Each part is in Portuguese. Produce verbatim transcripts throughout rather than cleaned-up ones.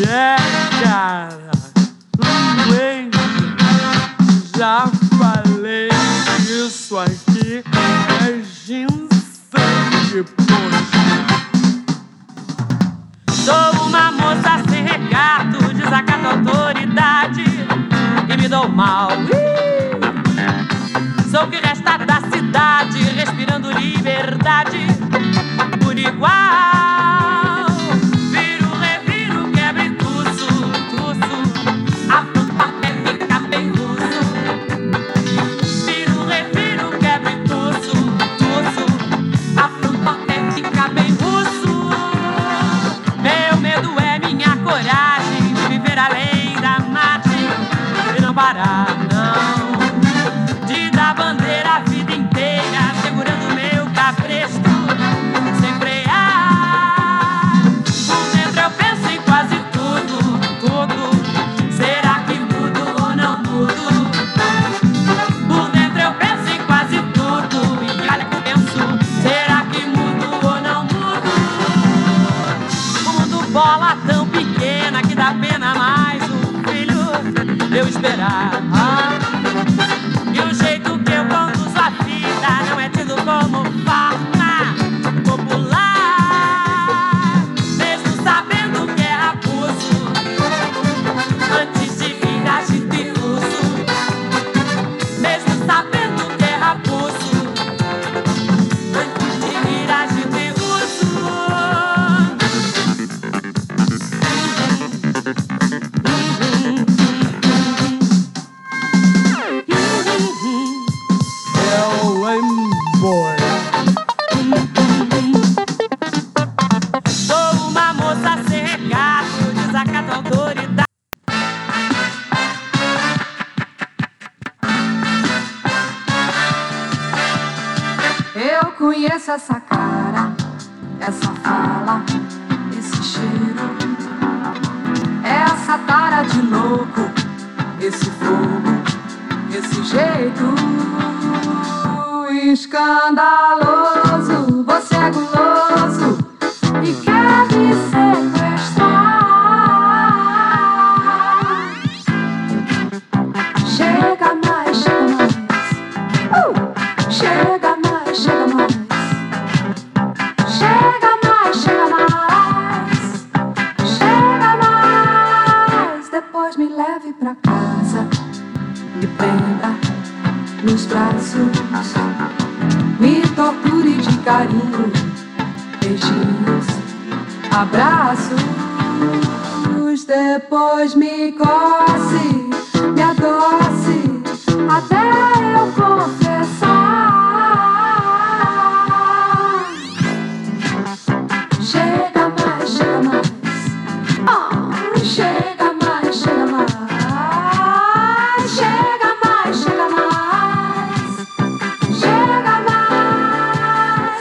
É, cara, inglês, já falei isso aqui, é ginseng, poxa. Sou uma moça sem recato, desacato a autoridade e me dou mal. Sou o que resta da cidade, respirando liberdade por igual. Parar, não, de dar bandeira a vida inteira, segurando meu cabresto, sem frear. Por dentro eu penso em quase tudo, tudo. Será que mudo ou não mudo? Por dentro eu penso em quase tudo, e olha que eu penso, será que mudo ou não mudo? O mundo bola tão pequena que dá pena mais um filho eu esperar. Ah, e o jeito que eu conduzo a vida não é tido como forma popular. Mesmo sabendo que é abuso, antes de vir agir piruço. Mesmo sabendo que é abuso, antes de vir agir piruço. Boy. Sou uma moça sem recato, desacato a autoridade. Eu conheço essa cara, essa fala, esse cheiro, essa tara de louco, esse fogo, esse jeito escandaloso. Você é guloso e quer me sequestrar. Chega mais, chega mais, uh! Chega mais, chega mais, chega mais, chega mais, chega mais. Depois me leve pra casa, me prenda nos braços, me torture de carinho, beijinhos, abraços. Depois me coce, me adoce, até eu confessar. Chega mais, chega mais, oh, chega mais, chega mais, chega mais, chega mais, chega mais.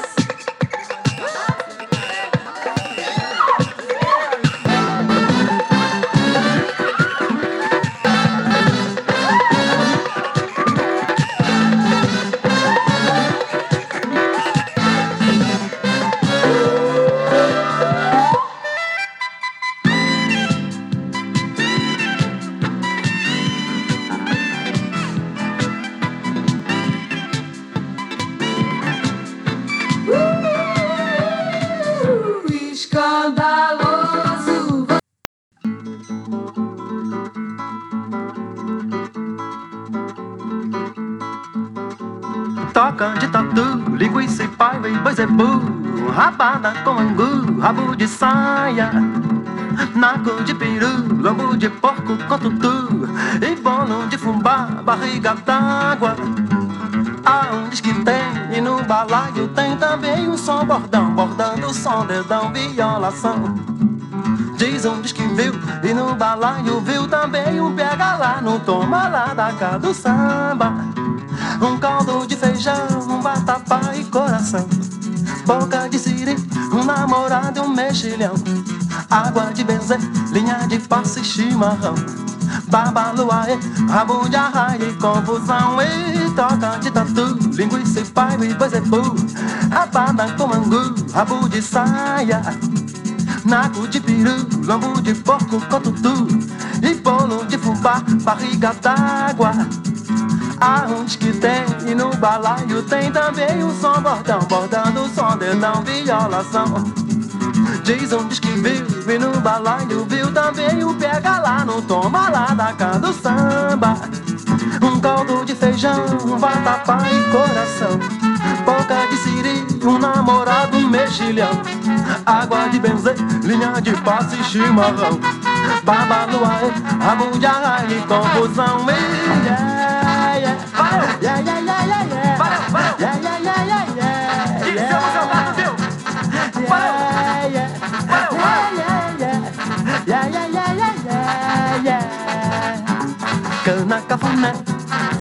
Escandaloso. Toca de tatu, linguiça e paiva e boizebu, rabada com angu, rabo de saia, naco de peru, lombo de porco com tutu, e bolo de fubá, barriga d'água. Aonde que tem, e no balaio tem também um som bordão, bordando o som, dedão, violação. Diz onde que viu, e no balaio viu também um pega lá, no toma lá da cá do samba. Um caldo de feijão, um vatapá e coração, boca de siri, um namorado e um mexilhão, água de benzer, linha de passe e chimarrão, babaluaê, rabo de arraia e confusão. E toca de tatu, linguiça e paiva e boizebu, rabada com angu, rabo de saia, naco de peru, lombo de porco com tutu, e bolo de fubá, barriga d'água. Aonde que tem? E no balaio tem também um som bordão, bordando o som, dedão, violação. Diz um diz que viu, e no balaio viu também o pega lá no toma lá da casa do samba. Um caldo de feijão, um vatapá e coração, boca de siri, um namorado mexilhão, água de benzer, linha de passe e chimarrão, babaluaê, rabo de arraia e confusão. Yeah, yeah, Valeu! yeah, yeah, yeah, yeah, yeah. Valeu, valeu! Yeah, yeah, yeah, yeah, yeah. Isso é o seu dado, viu? Valeu! Yeah, yeah. Valeu, valeu! Yeah, yeah, yeah, yeah, yeah, yeah, yeah, yeah. Cana, cafuné,